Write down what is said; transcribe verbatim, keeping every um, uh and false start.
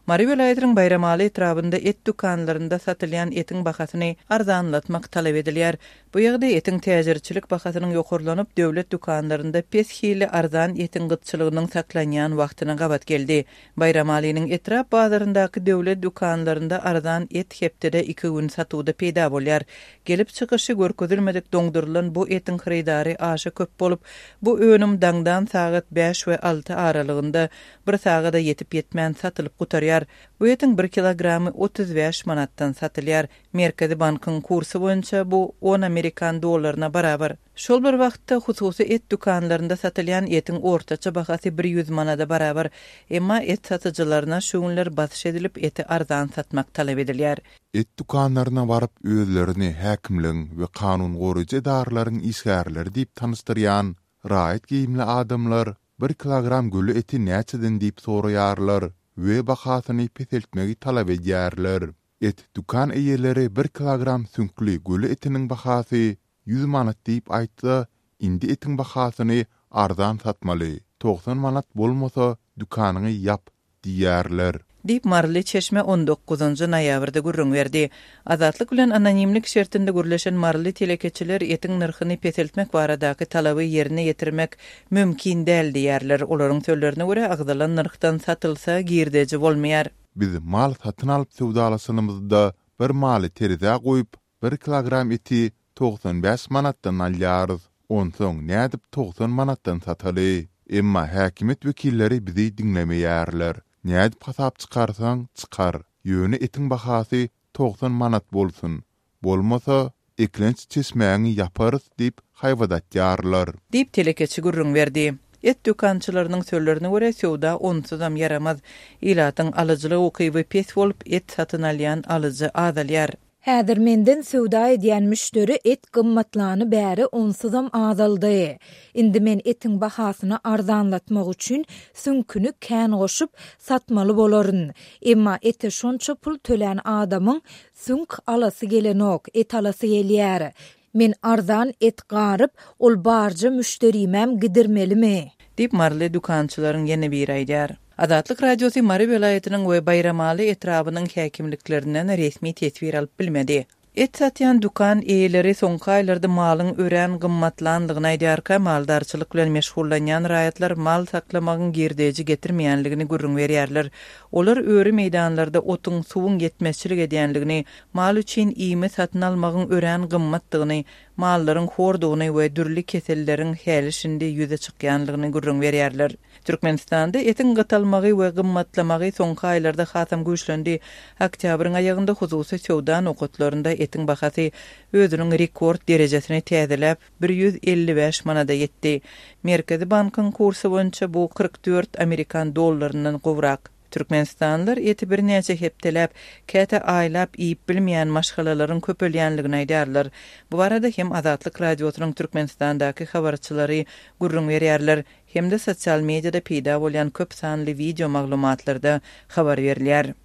Mary vilayetinin Bayramaly etrabında et dukanlarında satylan etin bahasyny arzanlatmak talep edilýär. Bu ýagdaý etin täzirçilik bahasynyň ýokurlanyp döwlet dukanlarında pes hili arzan etin gytçylygynyň saklanýan wagtyna gabat geldi. Bayramalynyň etrap bazaryndaky döwlet dukanlarında arzan et hepdede iki gün satuwda peýda bolýar. Gelip çykyşy görkezilmedik doňdurulan bu etin xaridary aşa köp bolup, bu önüm daňdan sagat beş we alty aralygynda bir sagada yetip yetmän satylyp gutarýar. Bu etin bir kilogramy otuz beş manatdan satylýar. Merkezi bankyň kursy boýunça bu on Amerikan dollaryna barabar. Şol bir wagtda hususy et dukanlarında satylýan etin ortaça bahasy bir yüz manada barabar. Emma et satyjylaryna şu günler basyş edilip eti arzan satmak talep edilýär. Et dukanlaryna baryp özlerini häkimliň we kanun gorujy edarlaryň işgärleri diýip tanystyrýan raýat giyimli adamlar bir kilogram gülü eti näçeden diýip soraýarlar we bahasyny peseltmegi talap edýärler. Et dukan eýeleri bir kilogram sünkli gülü etiniň bahasy yüz manat diýip aýtsa, indi etiň bahasyny arzan satmaly. doksan manat bolmasa dukanyny ýap diýärler. Dip Marly Çeşme on dokuzuncu noýabrda gurrun berdi. Azatlyk bilen anonimlik şertinde gürleşen Marly telekeçiler etin narhyny peseltmek baradaky talaby ýerine ýetirmek mümkin däl diýerler. Olaryň sözlerine görä agdalan narhdan satylsa girdeji bolmaýar. Biz mal satyn alyp sowdalasynymyzda bir maly terize goýup bir kilogram eti doksan beş manatdan alýarys. Onsoň nädip doksan manatdan sataly? Emma häkimet wekilleri bizi dinlemeýärler. Nädip hasap çykarsaň çykar. Ýöne etiň bahasy doksan manat bolsun. Bolmasa eklenç çeşmäňi ýaparys diýip haýwadatýarlar. Diýip telekeçi gurrun berdi. Et dükançylarynyň sözlerine görä sowda onsuzam yaramaz. Ilatyň alyjylygy okyby pes bolup et satyn alýan alyjy azalýar. Häzir menden sowda edýän müşteri et gymmatlany bäri onsuzam azaldy. Indi men etiň bahasyny arzanlatmak üçin sünkünü kän goşup satmaly bolaryn. Emma ete şonça pul tölen adamyň sünk alasy gelenok, et alasy gelýär. Men arzan et garyp, ol barjy müşterimem gidirmelimi? Dip Marly dukançylaryň ýene bir aýdýar. Azatlyk radiosu Mary vilayetiniň we Bayramaly etrabynyň häkimliklerinden resmi tesbir alyp bilmedi. Et satýan dukan eýeleri soňky aýlarda malyň ören gymmatlandygyny aýdýarka, maldarçylyk bilen meşgullanýan raýatlar mal saklamagyň girdeji getirmeýänligini gurrun berýärler. Olar öri meýdanlarda otuň suwuň yetmezçilik edýänligini, mal üçin iými satyn almagyň ören gymmatdygyny, mallaryň hordugyny we dürli keselleriň helişinde ýüze çykýanlygyny gurrun berýärler. Türkmenistanda etin gatalmagy we gymmatlamagy soňky aýlarda hasam güýçlendi. Oktýabryň aýagynda hususy sowda nokatlarynda etin bahasy özüniň rekord derejesine täzelep bir yüz elli beş manada ýetdi. Merkezi bankyň kursy boýunça bu kırk dört Amerikan dollarynyň gowrak. Türkmenistanlar eti bir näçe hepdelep, käte aýlap iýip bilmeýän maşgalalaryň köpelýänligini aýdarlar. Bu barada hem Azatlyk radiosynyň Türkmenistandaky habarçylary gurrun berýärler, hem de sosial mediada peýda bolýan köp sanly video maglumatlarda habar berilýär.